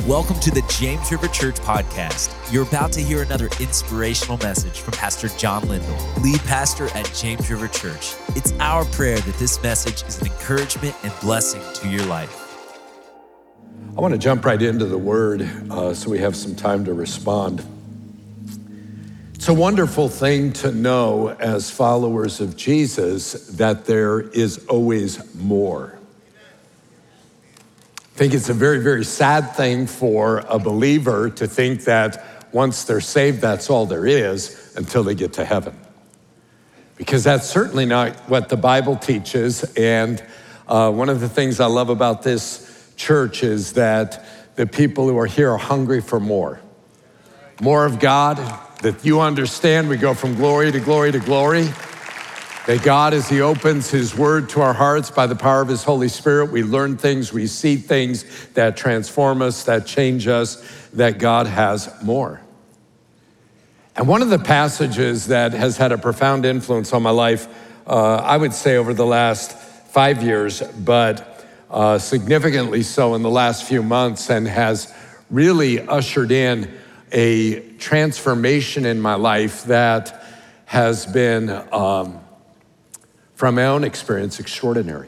Welcome to the James River Church podcast. You're about to hear another inspirational message from Pastor John Lindell, lead pastor at James River Church. It's our prayer that this message is an encouragement and blessing to your life. I want to jump right into the word so we have some time to respond. It's a wonderful thing to know as followers of Jesus that there is always more. I think it's a very, very sad thing for a believer to think that once they're saved, that's all there is until they get to heaven. Because that's certainly not what the Bible teaches. And one of the things I love about this church is that the people who are here are hungry for more. More of God, that you understand we go from glory to glory to glory. That God, as he opens his word to our hearts by the power of his Holy Spirit, we learn things, we see things that transform us, that change us, that God has more. And one of the passages that has had a profound influence on my life, I would say over the last 5 years, but significantly so in the last few months, and has really ushered in a transformation in my life that has been, from my own experience, extraordinary.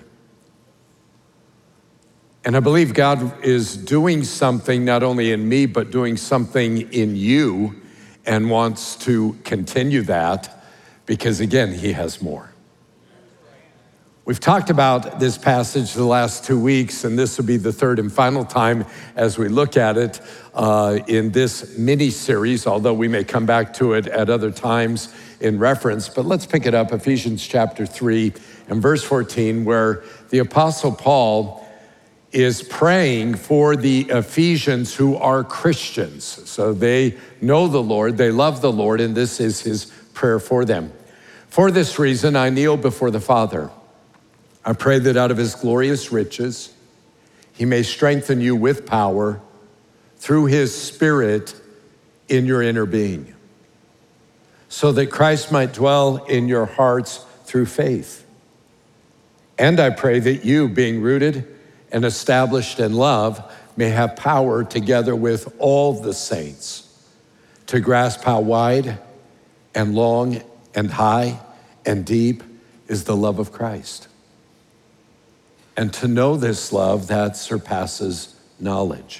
And I believe God is doing something not only in me, but doing something in you, and wants to continue that because, again, he has more. We've talked about this passage the last 2 weeks, and this will be the third and final time as we look at it in this mini-series, although we may come back to it at other times in reference. But let's pick it up, Ephesians chapter 3 and verse 14, where the Apostle Paul is praying for the Ephesians who are Christians. So they know the Lord, they love the Lord, and this is his prayer for them. For this reason, I kneel before the Father. I pray that out of his glorious riches, he may strengthen you with power through his Spirit in your inner being, so that Christ might dwell in your hearts through faith. And I pray that you, being rooted and established in love, may have power together with all the saints to grasp how wide and long and high and deep is the love of Christ, and to know this love that surpasses knowledge,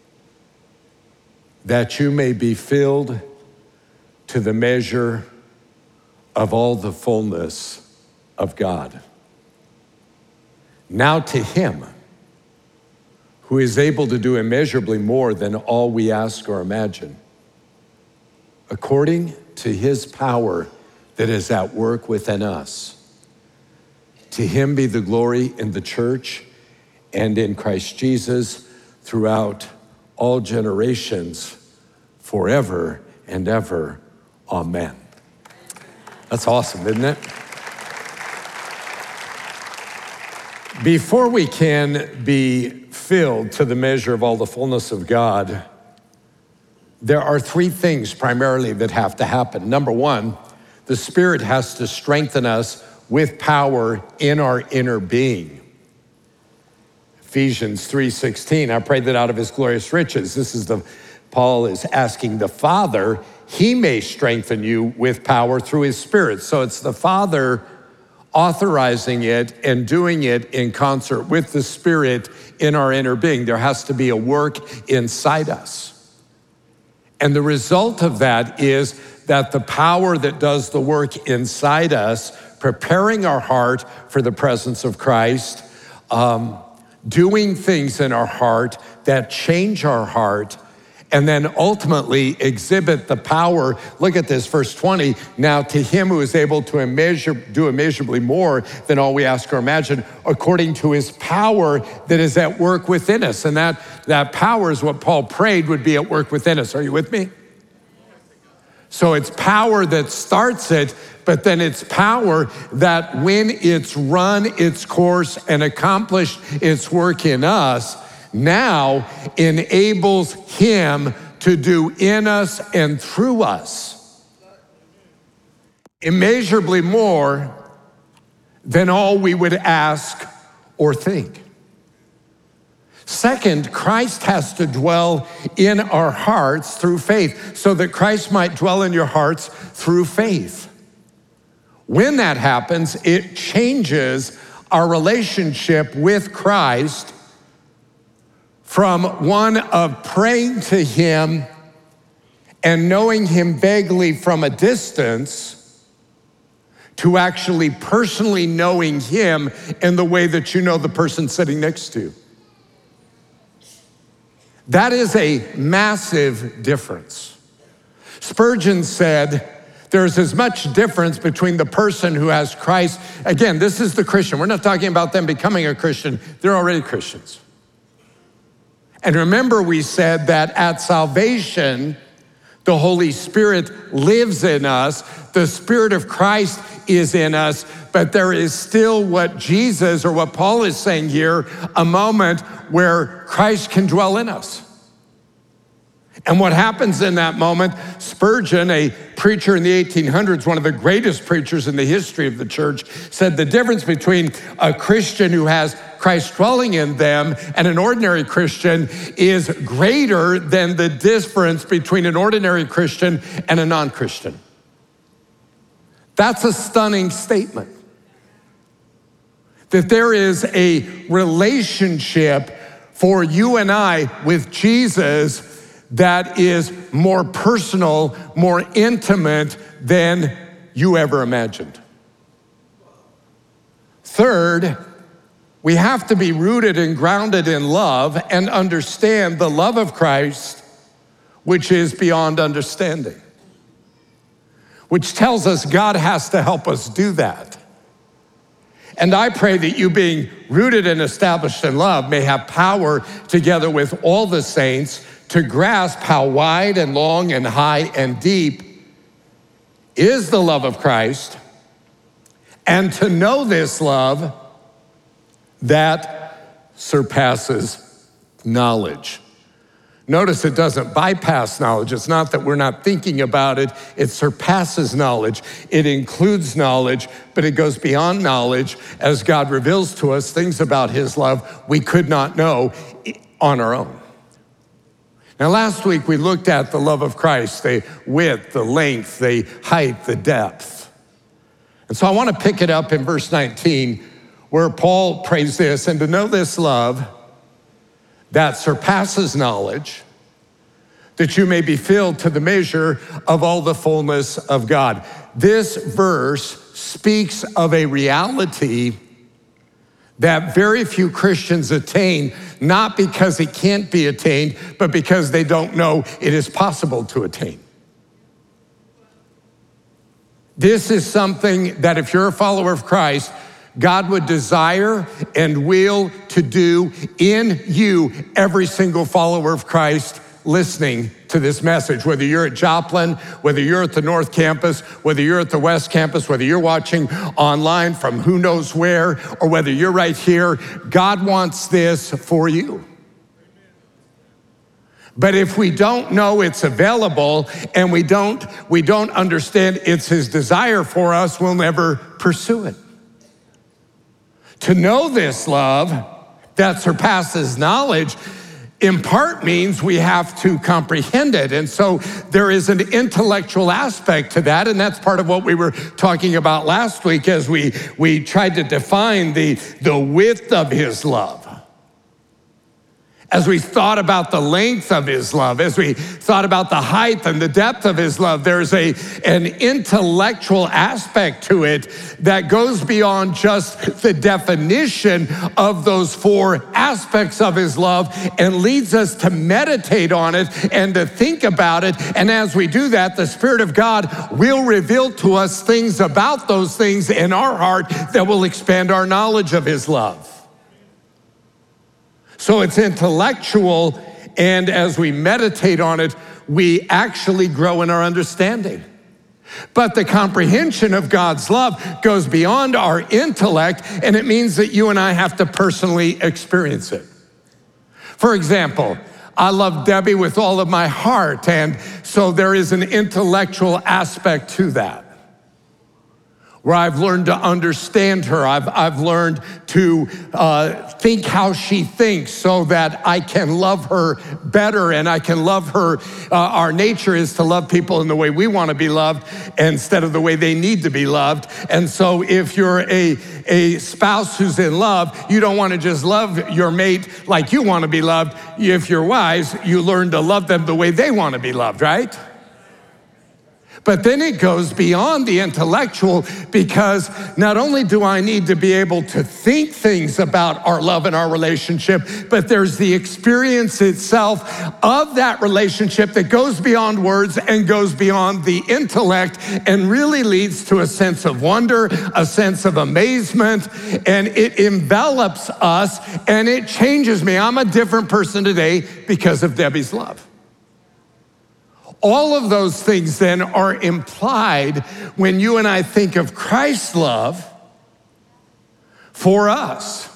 that you may be filled to the measure of all the fullness of God. Now to him who is able to do immeasurably more than all we ask or imagine, according to his power that is at work within us. To him be the glory in the church and in Christ Jesus throughout all generations, forever and ever. Amen. That's awesome, isn't it? Before we can be filled to the measure of all the fullness of God, there are three things primarily that have to happen. Number one, the Spirit has to strengthen us with power in our inner being. Ephesians 3:16, I pray that out of his glorious riches, Paul is asking the Father, he may strengthen you with power through his Spirit. So it's the Father authorizing it and doing it in concert with the Spirit in our inner being. There has to be a work inside us. And the result of that is that the power that does the work inside us, preparing our heart for the presence of Christ, doing things in our heart that change our heart, and then ultimately exhibit the power. Look at this, verse 20. Now to him who is able to do immeasurably more than all we ask or imagine, according to his power that is at work within us. And that power is what Paul prayed would be at work within us. Are you with me? So it's power that starts it, but then it's power that when it's run its course and accomplished its work in us, now enables him to do in us and through us immeasurably more than all we would ask or think. Second, Christ has to dwell in our hearts through faith so that Christ might dwell in your hearts through faith. When that happens, it changes our relationship with Christ from one of praying to him and knowing him vaguely from a distance to actually personally knowing him in the way that you know the person sitting next to you. That is a massive difference. Spurgeon said, there's as much difference between the person who has Christ. Again, this is the Christian. We're not talking about them becoming a Christian. They're already Christians. And remember, we said that at salvation, the Holy Spirit lives in us. The Spirit of Christ is in us, but there is still what Jesus, or what Paul is saying here, a moment where Christ can dwell in us. And what happens in that moment, Spurgeon, a preacher in the 1800s, one of the greatest preachers in the history of the church, said the difference between a Christian who has Christ dwelling in them and an ordinary Christian is greater than the difference between an ordinary Christian and a non-Christian. That's a stunning statement. That there is a relationship for you and I with Jesus that is more personal, more intimate than you ever imagined. Third, we have to be rooted and grounded in love and understand the love of Christ, which is beyond understanding, which tells us God has to help us do that. And I pray that you, being rooted and established in love, may have power together with all the saints to grasp how wide and long and high and deep is the love of Christ, and to know this love that surpasses knowledge. Notice it doesn't bypass knowledge. It's not that we're not thinking about it. It surpasses knowledge. It includes knowledge, but it goes beyond knowledge as God reveals to us things about his love we could not know on our own. Now, last week we looked at the love of Christ, the width, the length, the height, the depth. And so I want to pick it up in verse 19 where Paul prays this, and to know this love that surpasses knowledge, that you may be filled to the measure of all the fullness of God. This verse speaks of a reality that very few Christians attain, not because it can't be attained, but because they don't know it is possible to attain. This is something that if you're a follower of Christ, God would desire and will to do in you, every single follower of Christ listening to this message, whether you're at Joplin, whether you're at the North Campus, whether you're at the West Campus, whether you're watching online from who knows where, or whether you're right here, God wants this for you. But if we don't know it's available and we don't understand it's his desire for us, we'll never pursue it. To know this love that surpasses knowledge in part means we have to comprehend it. And so there is an intellectual aspect to that, and that's part of what we were talking about last week as we tried to define the width of his love. As we thought about the length of his love, as we thought about the height and the depth of his love, there's an intellectual aspect to it that goes beyond just the definition of those four aspects of his love and leads us to meditate on it and to think about it. And as we do that, the Spirit of God will reveal to us things about those things in our heart that will expand our knowledge of his love. So it's intellectual, and as we meditate on it, we actually grow in our understanding. But the comprehension of God's love goes beyond our intellect, and it means that you and I have to personally experience it. For example, I love Debbie with all of my heart, and so there is an intellectual aspect to that. where I've learned to understand her. I've learned to think how she thinks so that I can love her better and I can love her. Our nature is to love people in the way we want to be loved instead of the way they need to be loved. And so if you're a spouse who's in love, you don't want to just love your mate like you want to be loved. If you're wise, you learn to love them the way they want to be loved, right? But then it goes beyond the intellectual, because not only do I need to be able to think things about our love and our relationship, but there's the experience itself of that relationship that goes beyond words and goes beyond the intellect and really leads to a sense of wonder, a sense of amazement, and it envelops us and it changes me. I'm a different person today because of Debbie's love. All of those things then are implied when you and I think of Christ's love for us.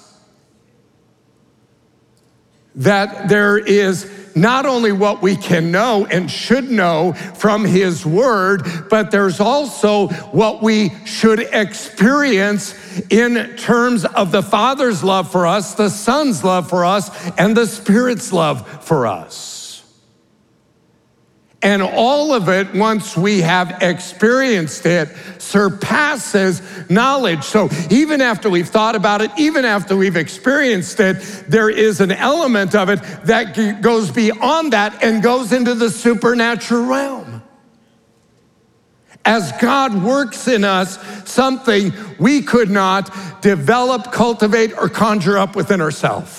That there is not only what we can know and should know from his word, but there's also what we should experience in terms of the Father's love for us, the Son's love for us, and the Spirit's love for us. And all of it, once we have experienced it, surpasses knowledge. So even after we've thought about it, even after we've experienced it, there is an element of it that goes beyond that and goes into the supernatural realm. As God works in us something we could not develop, cultivate, or conjure up within ourselves.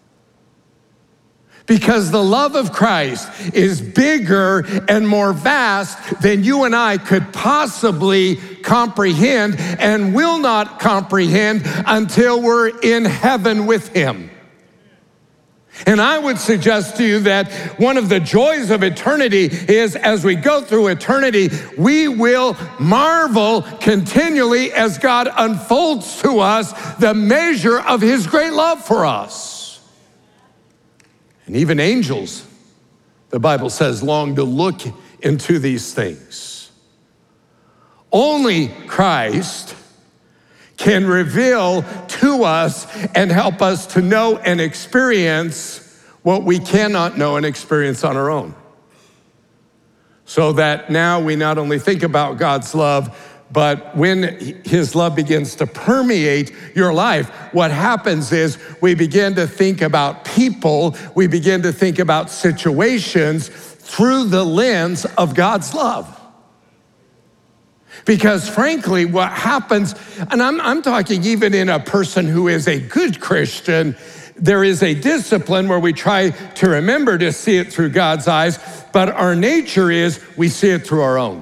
Because the love of Christ is bigger and more vast than you and I could possibly comprehend and will not comprehend until we're in heaven with him. And I would suggest to you that one of the joys of eternity is as we go through eternity, we will marvel continually as God unfolds to us the measure of his great love for us. And even angels, the Bible says, long to look into these things. Only Christ can reveal to us and help us to know and experience what we cannot know and experience on our own. So that now we not only think about God's love, but when his love begins to permeate your life, what happens is we begin to think about people, we begin to think about situations through the lens of God's love. Because frankly, what happens, and I'm talking even in a person who is a good Christian, there is a discipline where we try to remember to see it through God's eyes, but our nature is we see it through our own.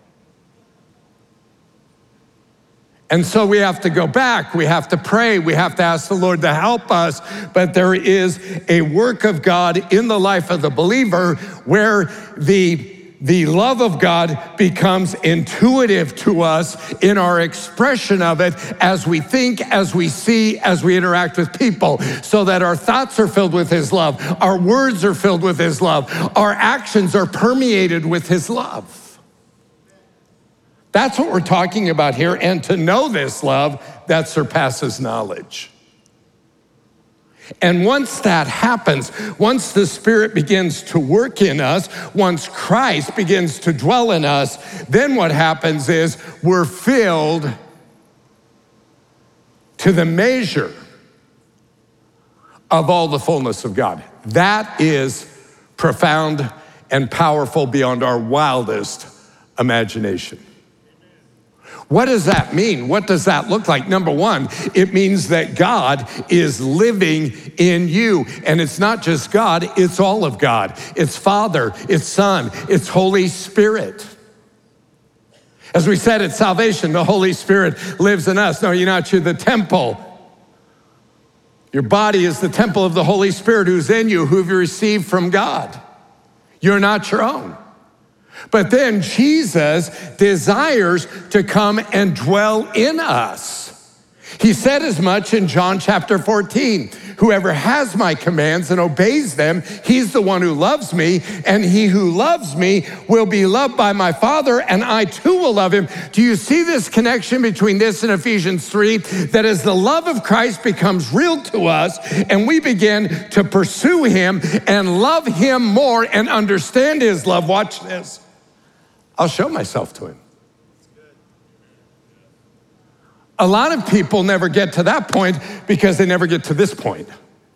And so we have to go back, we have to pray, we have to ask the Lord to help us, but there is a work of God in the life of the believer where the love of God becomes intuitive to us in our expression of it as we think, as we see, as we interact with people, so that our thoughts are filled with his love, our words are filled with his love, our actions are permeated with his love. That's what we're talking about here, and to know this love that surpasses knowledge. And once that happens, once the Spirit begins to work in us, once Christ begins to dwell in us, then what happens is we're filled to the measure of all the fullness of God. That is profound and powerful beyond our wildest imagination. What does that mean? What does that look like? Number one, it means that God is living in you. And it's not just God, it's all of God. It's Father, it's Son, it's Holy Spirit. As we said at salvation, the Holy Spirit lives in us. No, you're not, you're the temple. Your body is the temple of the Holy Spirit who's in you, who you received from God. You're not your own. But then Jesus desires to come and dwell in us. He said as much in John chapter 14. Whoever has my commands and obeys them, he's the one who loves me, and he who loves me will be loved by my Father, and I too will love him. Do you see this connection between this and Ephesians 3? That as the love of Christ becomes real to us, and we begin to pursue him and love him more and understand his love, watch this, I'll show myself to him. A lot of people never get to that point because they never get to this point.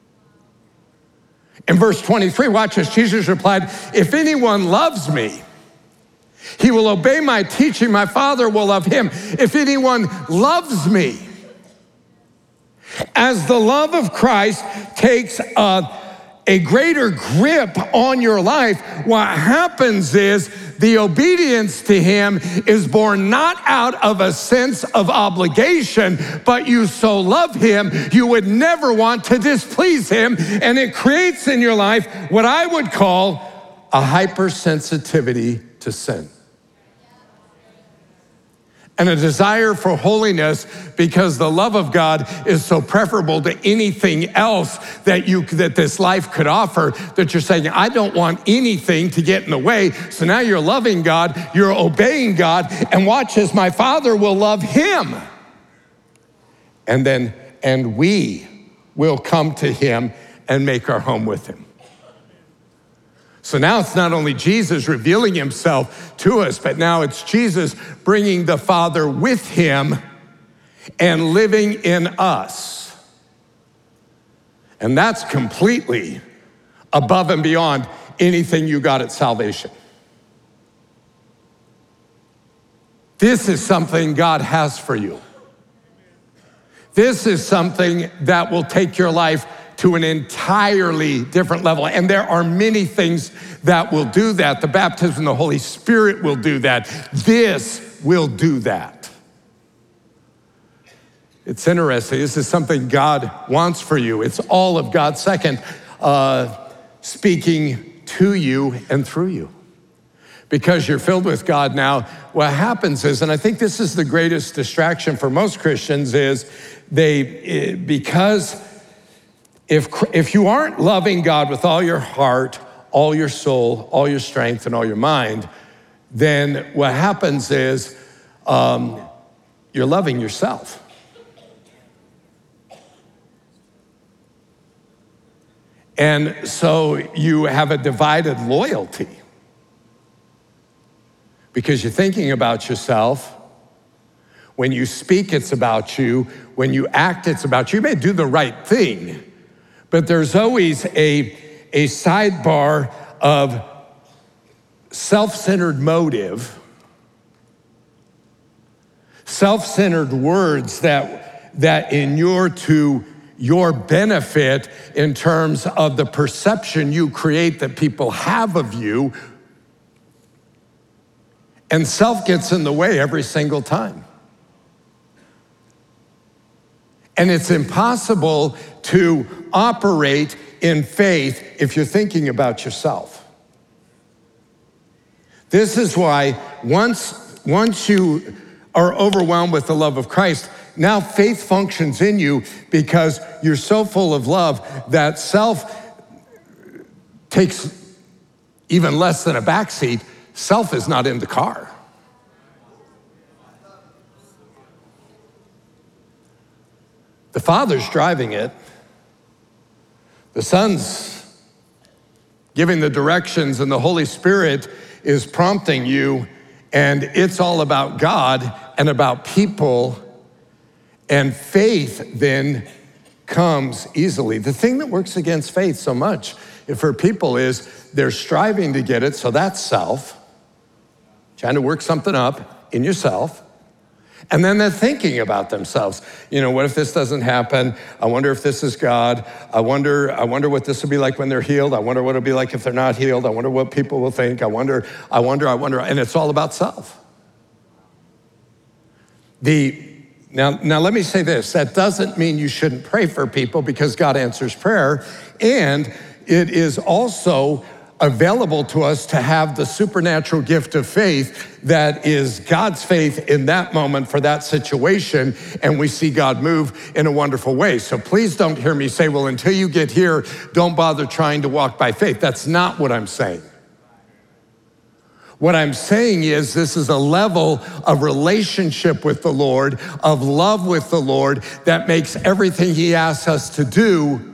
In verse 23, watch this. Jesus replied, if anyone loves me, he will obey my teaching. My Father will love him. If anyone loves me, as the love of Christ takes a greater grip on your life, what happens is the obedience to him is born not out of a sense of obligation, but you so love him, you would never want to displease him. And it creates in your life what I would call a hypersensitivity to sin. And a desire for holiness, because the love of God is so preferable to anything else that this life could offer, that you're saying, I don't want anything to get in the way. So now you're loving God, you're obeying God, and watch as my Father will love him. And we will come to him and make our home with him. So now it's not only Jesus revealing himself to us, but now it's Jesus bringing the Father with him and living in us. And that's completely above and beyond anything you got at salvation. This is something God has for you. This is something that will take your life to an entirely different level. And there are many things that will do that. The baptism of the Holy Spirit will do that. This will do that. It's interesting. This is something God wants for you. It's all of God second, speaking to you and through you. Because you're filled with God now, what happens is, and I think this is the greatest distraction for most Christians, is because if you aren't loving God with all your heart, all your soul, all your strength, and all your mind, then what happens is you're loving yourself. And so you have a divided loyalty because you're thinking about yourself. When you speak, it's about you. When you act, it's about you. You may do the right thing, but there's always a sidebar of self-centered motive, self-centered words that inure to your benefit in terms of the perception you create that people have of you. And self gets in the way every single time. And it's impossible to operate in faith if you're thinking about yourself. This is why once you are overwhelmed with the love of Christ, now faith functions in you because you're so full of love that self takes even less than a backseat. Self is not in the car. The Father's driving it. The Son's giving the directions, and the Holy Spirit is prompting you, and it's all about God and about people, and faith then comes easily. The thing that works against faith so much for people is they're striving to get it, so that's self, trying to work something up in yourself. And then they're thinking about themselves. You know, what if this doesn't happen? I wonder if this is God. I wonder what this will be like when they're healed. I wonder what it'll be like if they're not healed. I wonder what people will think. I wonder. And it's all about self. Now let me say this. That doesn't mean you shouldn't pray for people, because God answers prayer. And it is also available to us to have the supernatural gift of faith that is God's faith in that moment for that situation, and we see God move in a wonderful way. So please don't hear me say, well, until you get here, don't bother trying to walk by faith. That's not what I'm saying. What I'm saying is this is a level of relationship with the Lord, of love with the Lord, that makes everything he asks us to do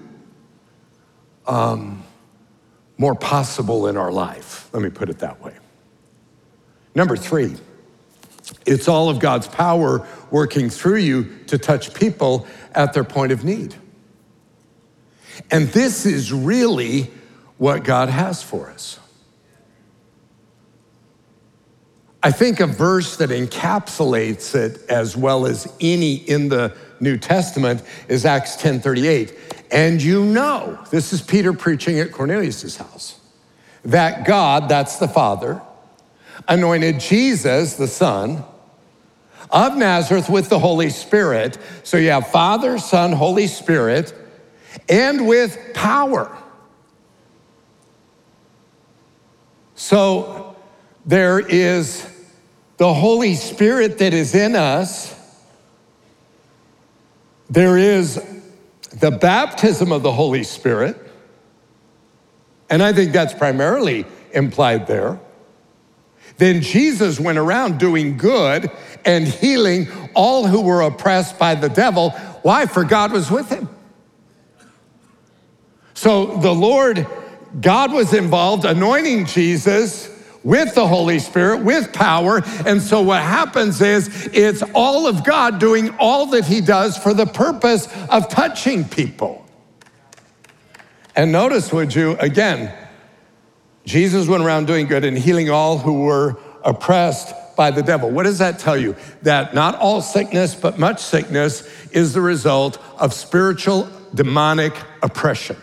more possible in our life. Let me put it that way. Number 3, it's all of God's power working through you to touch people at their point of need. And this is really what God has for us. I think a verse that encapsulates it as well as any in the New Testament is Acts 10:38. And you know, this is Peter preaching at Cornelius' house, that God, that's the Father, anointed Jesus, the Son, of Nazareth with the Holy Spirit. So you have Father, Son, Holy Spirit, and with power. So there is the Holy Spirit that is in us. There is the baptism of the Holy Spirit, and I think that's primarily implied there. Then Jesus went around doing good and healing all who were oppressed by the devil. Why? For God was with him. So the Lord, God was involved, anointing Jesus with the Holy Spirit, with power. And so what happens is it's all of God doing all that he does for the purpose of touching people. And notice, would you, again, Jesus went around doing good and healing all who were oppressed by the devil. What does that tell you? That not all sickness, but much sickness is the result of spiritual demonic oppression.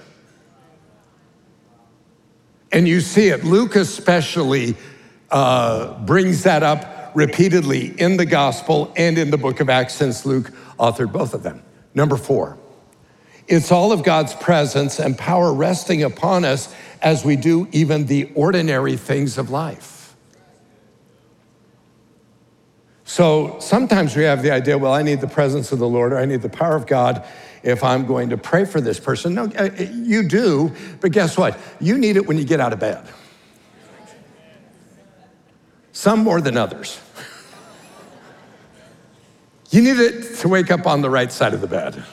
And you see it. Luke especially brings that up repeatedly in the gospel and in the book of Acts, since Luke authored both of them. Number 4, it's all of God's presence and power resting upon us as we do even the ordinary things of life. So sometimes we have the idea, well, I need the presence of the Lord, or I need the power of God if I'm going to pray for this person. No, you do, but guess what? You need it when you get out of bed. Some more than others. You need it to wake up on the right side of the bed.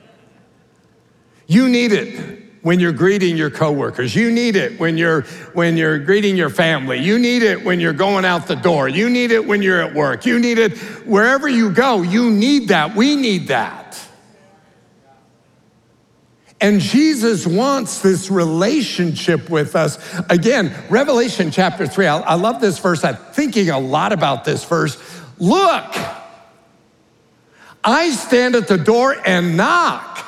You need it when you're greeting your coworkers. You need it when you're greeting your family. You need it when you're going out the door. You need it when you're at work. You need it wherever you go. You need that. We need that. And Jesus wants this relationship with us. Again, Revelation chapter 3, I love this verse. I'm thinking a lot about this verse. Look, I stand at the door and knock.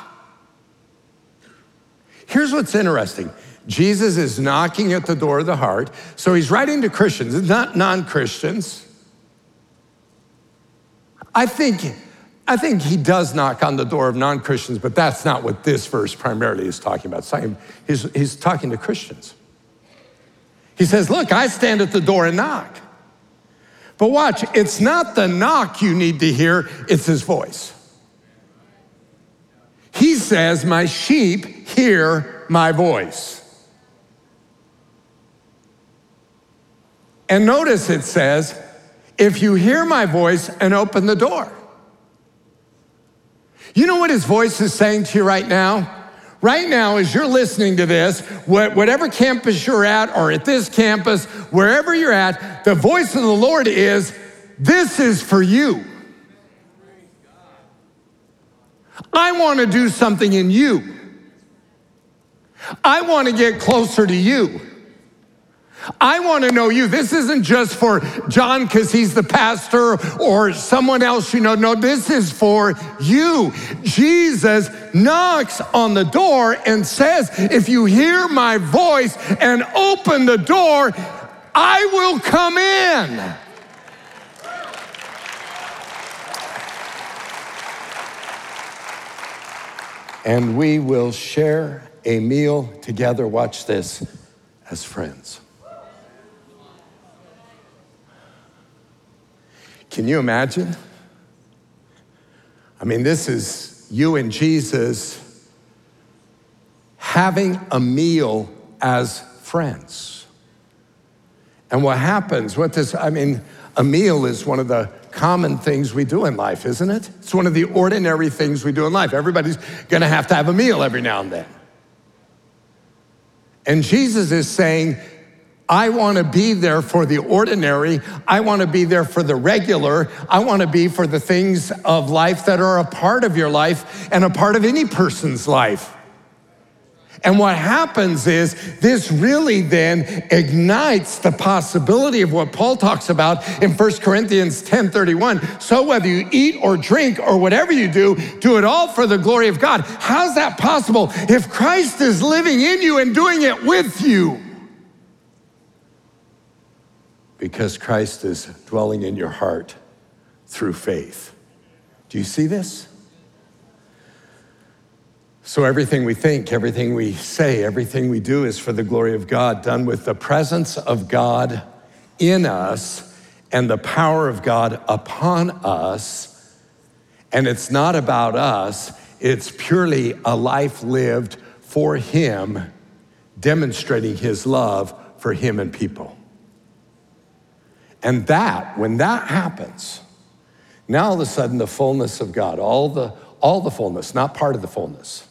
Here's what's interesting. Jesus is knocking at the door of the heart. So he's writing to Christians, not non-Christians. I think he does knock on the door of non-Christians, but that's not what this verse primarily is talking about. He's talking to Christians. He says, look, I stand at the door and knock. But watch, it's not the knock you need to hear, it's his voice. He says, my sheep hear my voice. And notice it says, if you hear my voice and open the door. You know what his voice is saying to you right now? Right now, as you're listening to this, whatever campus you're at, or at this campus, wherever you're at, the voice of the Lord is, this is for you. I want to do something in you. I want to get closer to you. I want to know you. This isn't just for John because he's the pastor or someone else you know. No, this is for you. Jesus knocks on the door and says, if you hear my voice and open the door, I will come in. And we will share a meal together. Watch this. as friends. Can you imagine? I mean, this is you and Jesus having a meal as friends. And what happens, a meal is one of the common things we do in life, isn't it? It's one of the ordinary things we do in life. Everybody's gonna have to have a meal every now and then. And Jesus is saying, I want to be there for the ordinary. I want to be there for the regular. I want to be for the things of life that are a part of your life and a part of any person's life. And what happens is this really then ignites the possibility of what Paul talks about in 1 Corinthians 10:31. So whether you eat or drink or whatever you do it all for the glory of God. How's that possible if Christ is living in you and doing it with you? Because Christ is dwelling in your heart through faith. Do you see this? So everything we think, everything we say, everything we do is for the glory of God, done with the presence of God in us and the power of God upon us. And it's not about us, it's purely a life lived for Him, demonstrating His love for Him and people. And when that happens, now all of a sudden the fullness of God, all the fullness, not part of the fullness,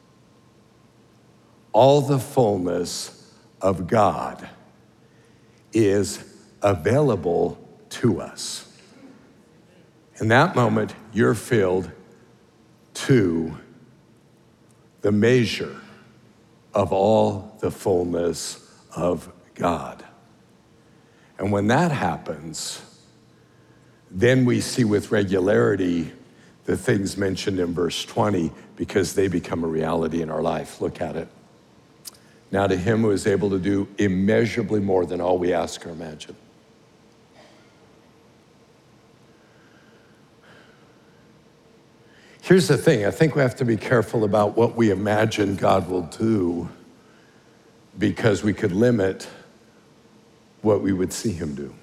all the fullness of God is available to us. In that moment, you're filled to the measure of all the fullness of God. And when that happens, then we see with regularity the things mentioned in verse 20 because they become a reality in our life. Look at it. Now to Him who is able to do immeasurably more than all we ask or imagine. Here's the thing, I think we have to be careful about what we imagine God will do because we could limit what we would see Him do.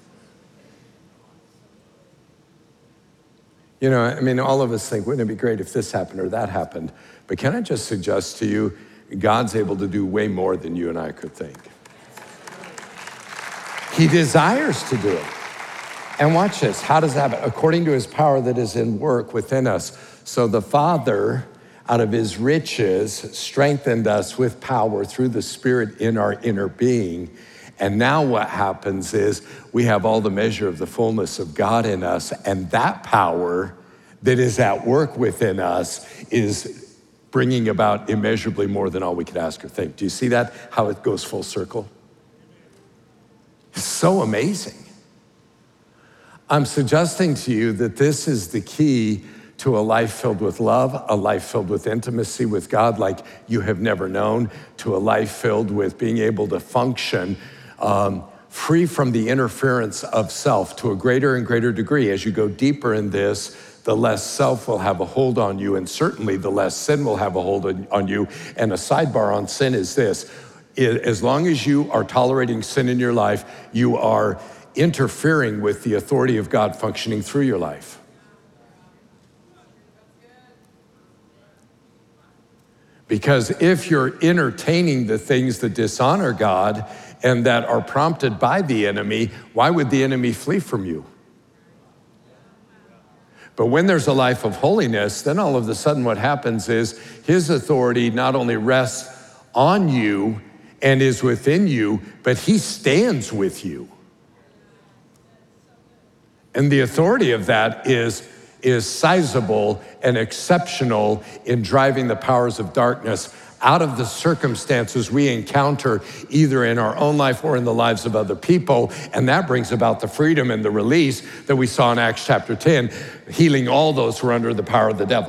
You know, all of us think, wouldn't it be great if this happened or that happened? But can I just suggest to you, God's able to do way more than you and I could think. He desires to do it. And watch this, how does that happen? According to His power that is in work within us. So the Father, out of His riches, strengthened us with power through the Spirit in our inner being. And now what happens is we have all the measure of the fullness of God in us, and that power that is at work within us is bringing about immeasurably more than all we could ask or think. Do you see that, how it goes full circle? It's so amazing. I'm suggesting to you that this is the key to a life filled with love, a life filled with intimacy with God like you have never known, to a life filled with being able to function free from the interference of self to a greater and greater degree. As you go deeper in this, the less self will have a hold on you, and certainly the less sin will have a hold on you. And a sidebar on sin is this: as long as you are tolerating sin in your life, you are interfering with the authority of God functioning through your life. Because if you're entertaining the things that dishonor God and that are prompted by the enemy, why would the enemy flee from you? But when there's a life of holiness, then all of a sudden what happens is His authority not only rests on you and is within you, but He stands with you. And the authority of that is sizable and exceptional in driving the powers of darkness out of the circumstances we encounter either in our own life or in the lives of other people. And that brings about the freedom and the release that we saw in Acts chapter 10, healing all those who are under the power of the devil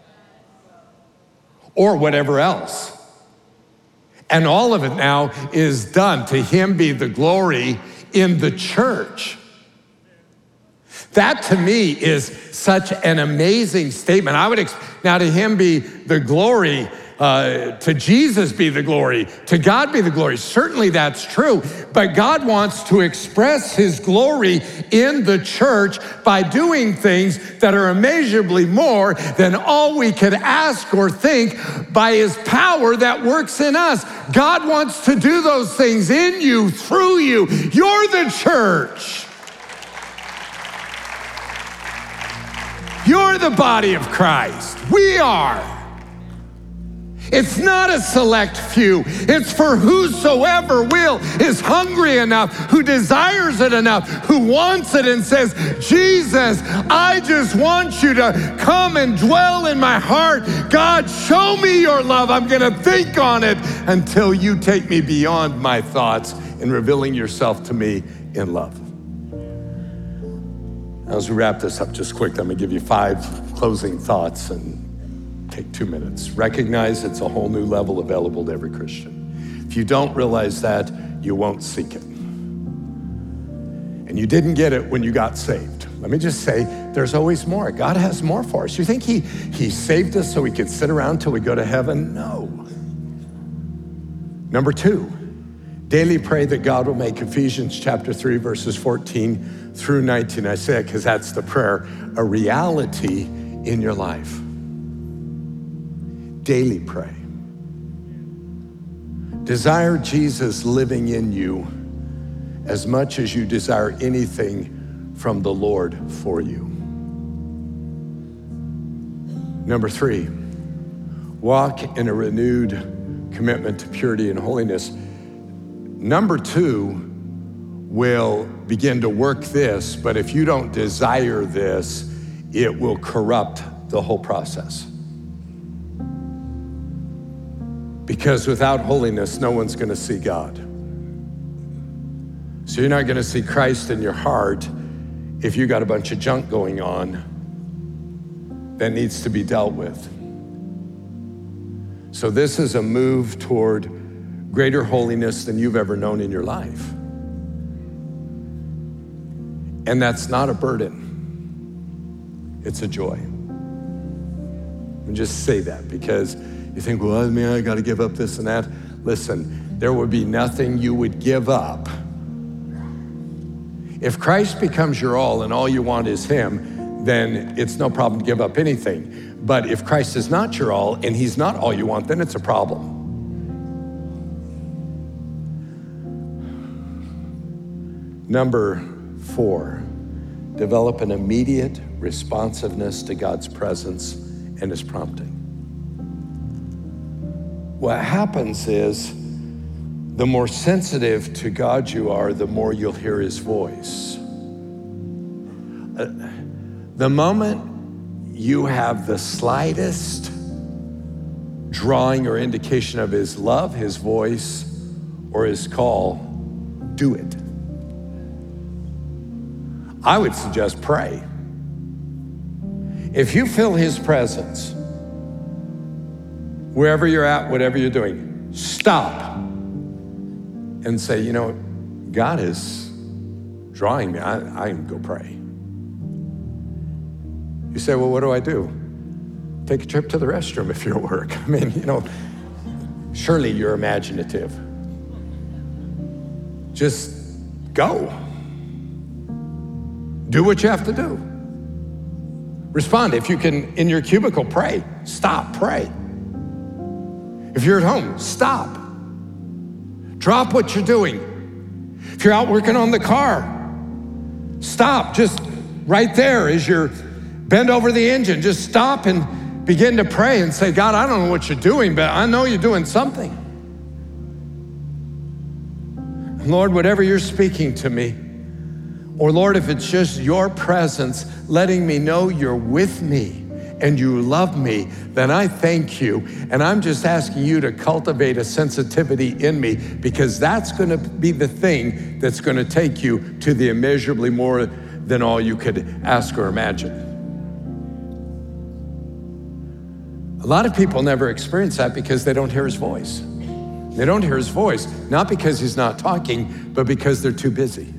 or whatever else. And all of it now is done. To Him be the glory in the church. That to me is such an amazing statement. Now to Him be the glory To Jesus be the glory, to God be the glory. Certainly that's true, but God wants to express his glory in the church by doing things that are immeasurably more than all we could ask or think by his power that works in us. God wants to do those things in you, through you. You're the church. You're the body of Christ. We are. It's not a select few. It's for whosoever is hungry enough, who desires it enough, who wants it and says, Jesus, I just want you to come and dwell in my heart. God, show me your love. I'm going to think on it until you take me beyond my thoughts in revealing yourself to me in love. As we wrap this up just quick, I'm going to give you 5 closing thoughts and take 2 minutes. Recognize it's a whole new level available to every Christian. If you don't realize that, you won't seek it. And you didn't get it when you got saved. Let me just say, there's always more. God has more for us. You think he saved us so we could sit around till we go to heaven? No. Number 2, daily pray that God will make Ephesians chapter 3, verses 14 through 19. I say it because that's the prayer, a reality in your life. Daily pray. Desire Jesus living in you as much as you desire anything from the Lord for you. Number 3, walk in a renewed commitment to purity and holiness. Number 2 will begin to work this, but if you don't desire this, it will corrupt the whole process. Because without holiness, no one's gonna see God. So you're not gonna see Christ in your heart if you got a bunch of junk going on that needs to be dealt with. So this is a move toward greater holiness than you've ever known in your life. And that's not a burden, it's a joy. And just say that because you think, well, man, I gotta give up this and that. Listen, there would be nothing you would give up. If Christ becomes your all and all you want is him, then it's no problem to give up anything. But if Christ is not your all and he's not all you want, then it's a problem. Number 4, develop an immediate responsiveness to God's presence and his prompting. What happens is the more sensitive to God you are, the more you'll hear his voice. The moment you have the slightest drawing or indication of his love, his voice, or his call, do it. I would suggest pray. If you feel his presence, wherever you're at, whatever you're doing, stop and say, you know, God is drawing me. I can go pray. You say, well, what do I do? Take a trip to the restroom if you're at work. I mean, you know, surely you're imaginative. Just go. Do what you have to do. Respond. If you can, in your cubicle, pray. Stop, pray. If you're at home, stop. Drop what you're doing. If you're out working on the car, stop. Just right there as you're bent over the engine, just stop and begin to pray and say, God, I don't know what you're doing, but I know you're doing something. Lord, whatever you're speaking to me, or Lord, if it's just your presence letting me know you're with me and you love me, then I thank you. And I'm just asking you to cultivate a sensitivity in me, because that's gonna be the thing that's gonna take you to the immeasurably more than all you could ask or imagine. A lot of people never experience that because they don't hear his voice. They don't hear his voice, not because he's not talking, but because they're too busy.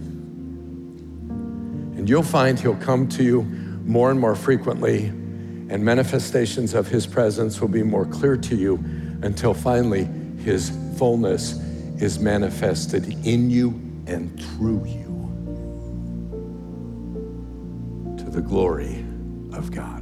And you'll find he'll come to you more and more frequently, and manifestations of his presence will be more clear to you until finally his fullness is manifested in you and through you to the glory of God.